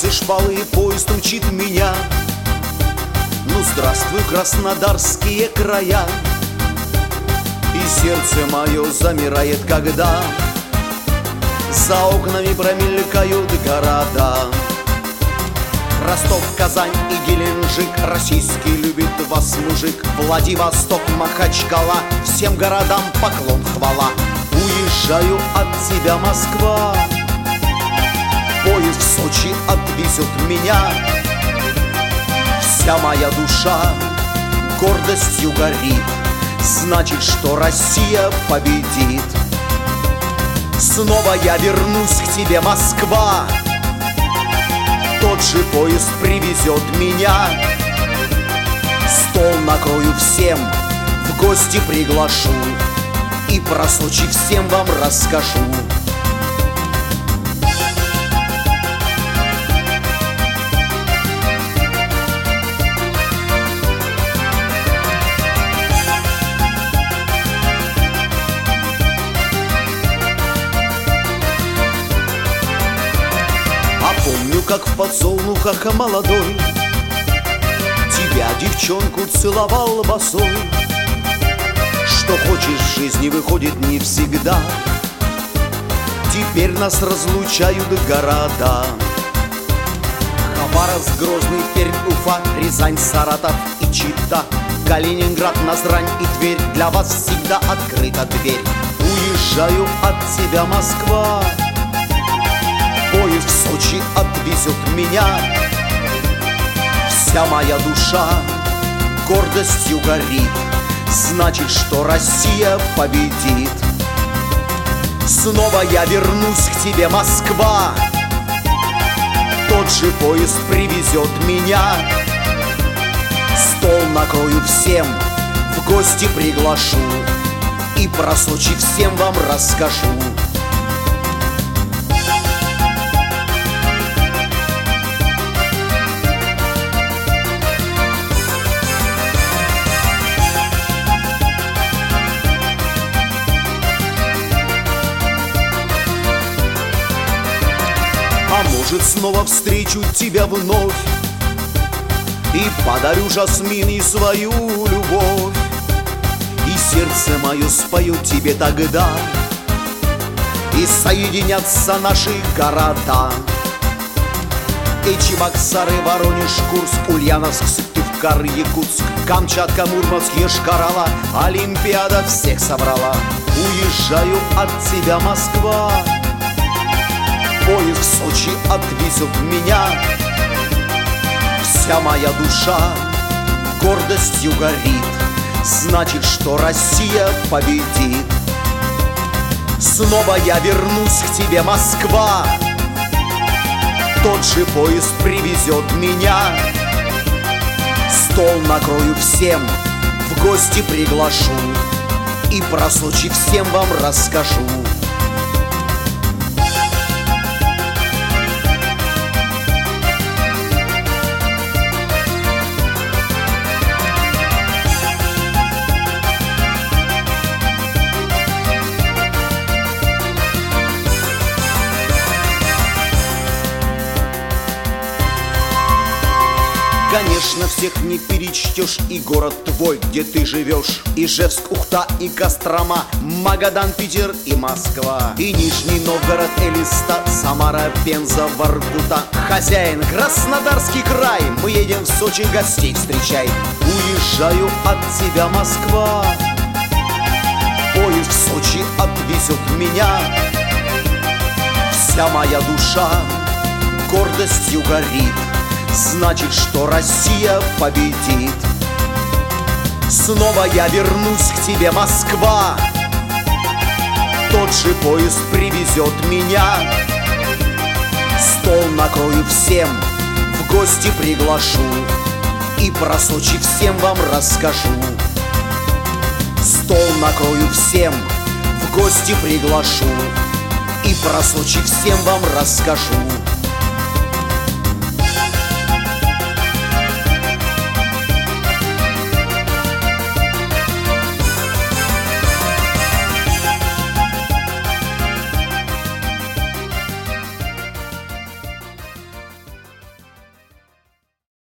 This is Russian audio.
все шпалы, и поезд мчит меня. Ну, здравствуй, краснодарские края. И сердце мое замирает, когда за окнами промелькают города. Ростов, Казань и Геленджик, российский любит вас мужик. Владивосток, Махачкала, всем городам поклон, хвала. Уезжаю от тебя, Москва, поезд в Сочи отвезет меня. Вся моя душа гордостью горит, значит, что Россия победит. Снова я вернусь к тебе, Москва, тот же поезд привезет меня. Стол накрою всем, в гости приглашу, и про Сочи всем вам расскажу. Помню, как в подсолнухах молодой тебя, девчонку, целовал босой. Что хочешь в жизни, выходит не всегда. Теперь нас разлучают города. Хабаровск, Грозный, Пермь, Уфа, Рязань, Саратов и Чита, Калининград, Назрань и Тверь. Для вас всегда открыта дверь. Уезжаю от тебя, Москва, поезд в Сочи отвезет меня. Вся моя душа гордостью горит, значит, что Россия победит. Снова я вернусь к тебе, Москва, тот же поезд привезет меня. Стол накрою всем, в гости приглашу, и про Сочи всем вам расскажу. А может, снова встречу тебя вновь и подарю жасмин и свою любовь, и сердце мое споет тебе тогда, и соединятся наши города. Чебоксары, Воронеж, Курск, Ульяновск, Сыктывкар, Якутск, Камчатка, Мурманск, Йошкар-Ола. Олимпиада всех собрала. Уезжаю от тебя, Москва, поезд в Сочи отвезет меня. Вся моя душа гордостью горит, значит, что Россия победит. Снова я вернусь к тебе, Москва, тот же поезд привезет меня. Стол накрою всем, в гости приглашу, и про Сочи всем вам расскажу. Конечно, всех не перечтешь, и город твой, где ты живешь. Ижевск, Ухта и Кострома, Магадан, Питер и Москва, и Нижний Новгород, Элиста, Самара, Пенза, Воркута. Хозяин, Краснодарский край, мы едем в Сочи, гостей встречай. Уезжаю от тебя, Москва, поезд в Сочи отвезет меня. Вся моя душа гордостью горит, значит, что Россия победит. Снова я вернусь к тебе, Москва, тот же поезд привезет меня. Стол накрою всем, в гости приглашу, и про Сочи всем вам расскажу. Стол накрою всем, в гости приглашу, и про Сочи всем вам расскажу.